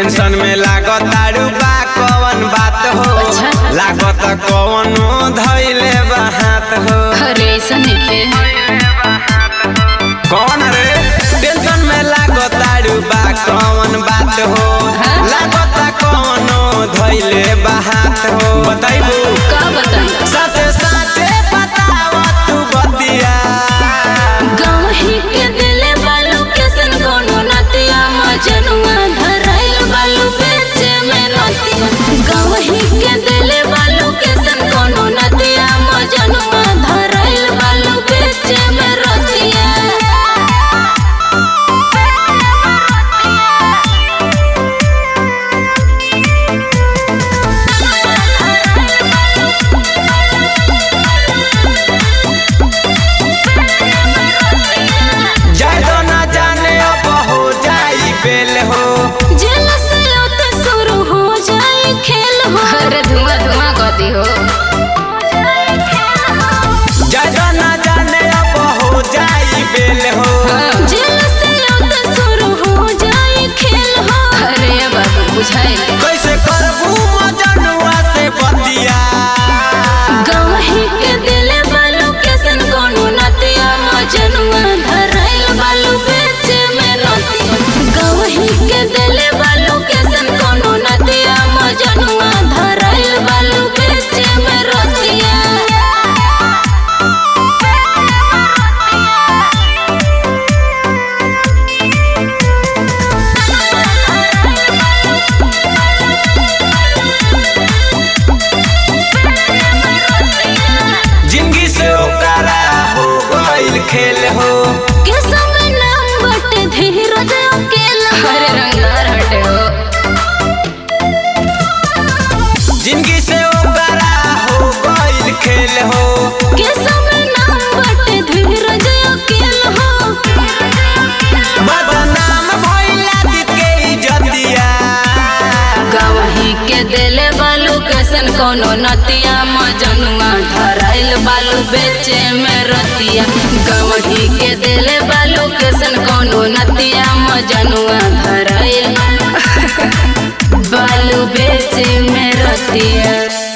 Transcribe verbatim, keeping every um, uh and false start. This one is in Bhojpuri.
टेंशन में लागत तारू बा कौन बात हो। अच्छा? लागत कौनो धइले बा हाथ हो। अरे ऐसा नहीं कौन रे टेंशन में लागत तारू बा कौन बात हो। हाँ? लागत कौनो धइले बा हाथ हो। बताइबू का बताई साथे साथे बताव तू बतिया। गाँव ही के दिले बालू के सन कोनो नतिया मजनुआ धराइल बालू बेचे में नतिया। गाँव ही के दिले बालू के सन कोनो नतिया मजनुआ धराइल बालू बेचे में रतिया। जादो ना जाने अब हो जाई बेल हो। जेल से लौटे शुरू हो जाए खेल हो। अरे धुआं धुआं गति हो। जादो ना जाने अब हो जाई बेल हो। जेल से लौटे शुरू हो जाए खेल हो। अरे बाबू बुझाई कैसे करबू मजनुआ से बतिया। गाँव ही के दिले बालू के सन कोनो नतिया मजनुआ धराइल बालू बेचे में नतिया। गाँव ही के दिले बालू के सन कोनो नतिया मजनुआ धराइल बालू बेचे में रतिया। जिंदगी से ओकरा हो गइल खेल हो। के समय नाम बटे धीरज अकेला। अरे रंगदार हटे हो। जिंदगी से ओकरा हो गइल खेल हो। के समय नाम बटे धीरज अकेला हो। बदनाम भइला दी के इज्जतिया। गवही के दिले बालू के सन कोनो नतिया मजनुआ धराइल बालू बेचे में रतिया। गवही के दिले बालू के सन कोनो नतिया मजनुआ धराइल बालू बेचे में रतिया।